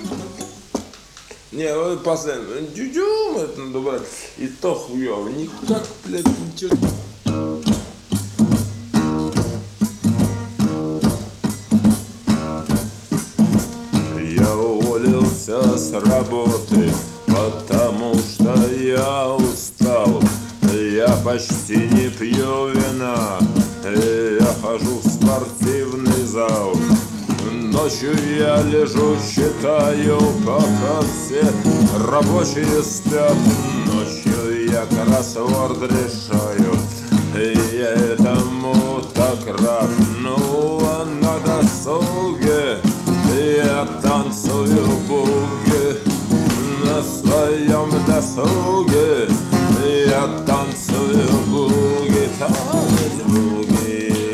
Не, вот постоянно. Дюдюм, это надо брать. И то хуёво. Никак, блядь, ничего. Я уволился с работы, потому что я устал. Я почти не пью вина, я хожу в спортивный зал. Ночью я лежу, читаю, пока все рабочие спят. Ночью я кроссворд решаю, и я этому так рад. Ну а на досуге я танцую буги. На своем досуге я танцую буги, танец буги.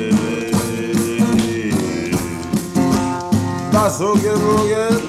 Досуги-буги.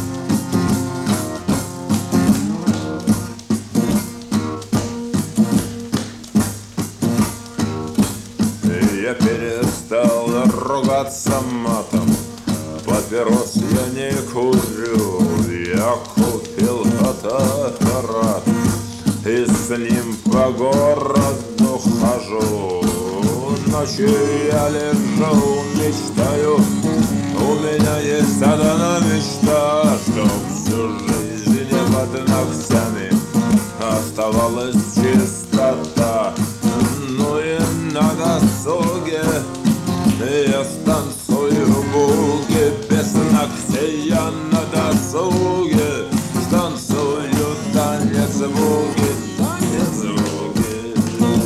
Я перестал ругаться матом, папирос я не курю. Я купил фотоаппарат и с ним по городу хожу. Ночью я лежу, мечтаю. У меня есть одна мечта, чтоб всю жизнь под ногтями оставалась чистота. Ну и на досуге я станцую буги. Без ногтей я на досуге станцую танец буги, танец буги.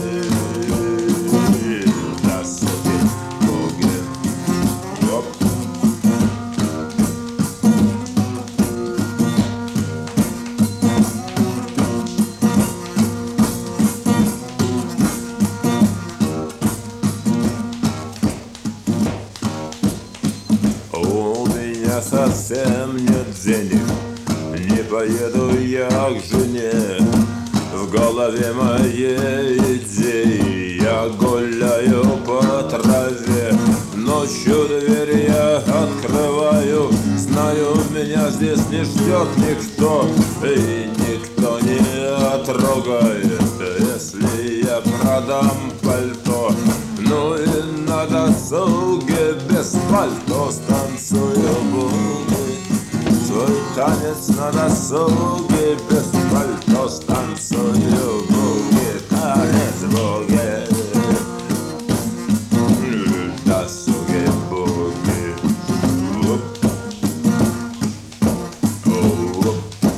Досуги буги. Оп. У меня совсем нет денег, не поеду я к жене. В голове моей идеи я гуляю по траве. Ночью дверь я открываю, знаю, меня здесь не ждет никто, и никто не трогает, если я продам пальто. Ну и на досуге без пальто станцую буги. Свой танец на досуге без пальто станцую буги, танец буги. Досуги буги. Оп. Оп.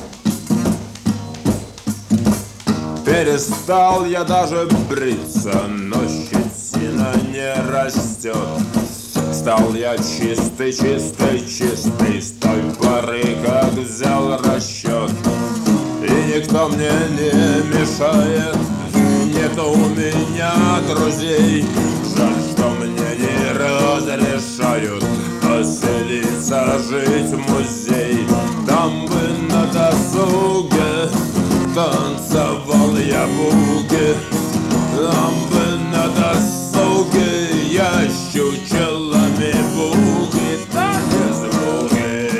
Перестал я даже бриться, но щетина не растет. Стал я чистый, чистый, чистый с той поры, как взял расчет. И никто мне не мешает, нету у меня друзей. Жаль, что мне не разрешают поселиться, жить в музей. Там бы на досуге танцевал я буги. Там бы на досуге я чучелами буги, танец буги.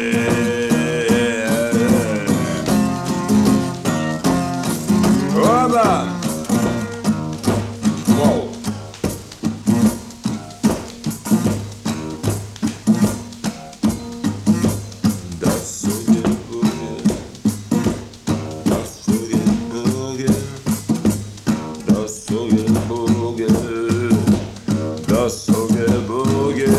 Оба! Воу! Досуги буги, досуги буги, досуги буги, досуги буги.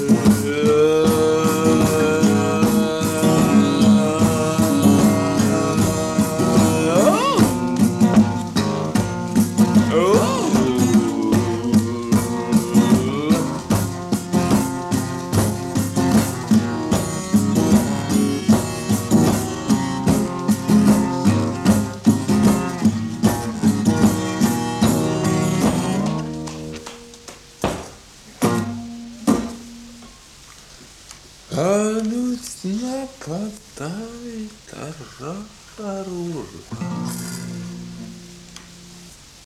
А ну нападай, тарарару.